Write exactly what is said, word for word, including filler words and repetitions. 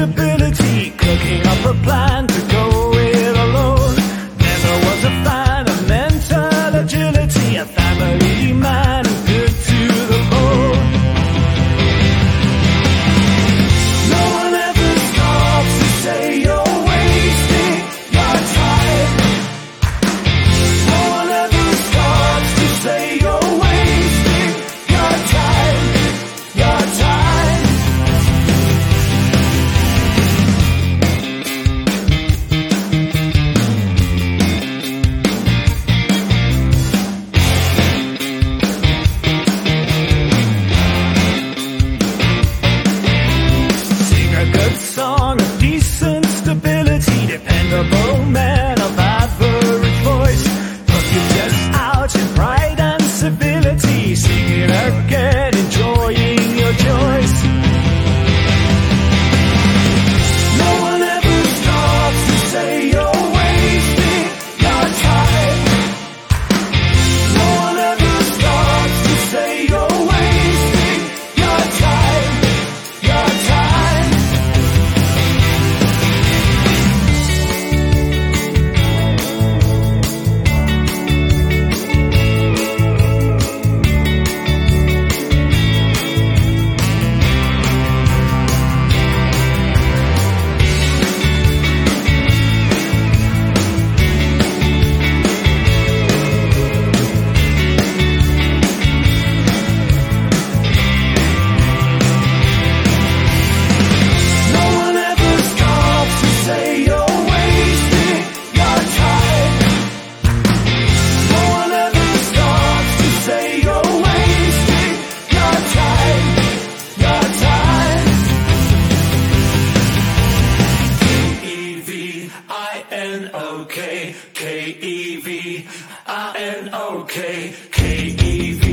instability, cooking up a plan to go it alone. Never was a fan of mental agility, a family man who's good to the bone. No one ever stops to say you're wasting your time. No one ever stops to say you're wasting your time, your time. Sing a good song of decent stability, dependable man of average voice. Put your chest out in pride and civility, sing it again, enjoying your choice. No one ever stops to say you're wasting your time. No one ever stops to say you're wasting your time, your time. No one ever stops to say you're wasting your time. No one ever stops to say you're wasting your time, your time. K E V I N O K, K E V I N O K, K E V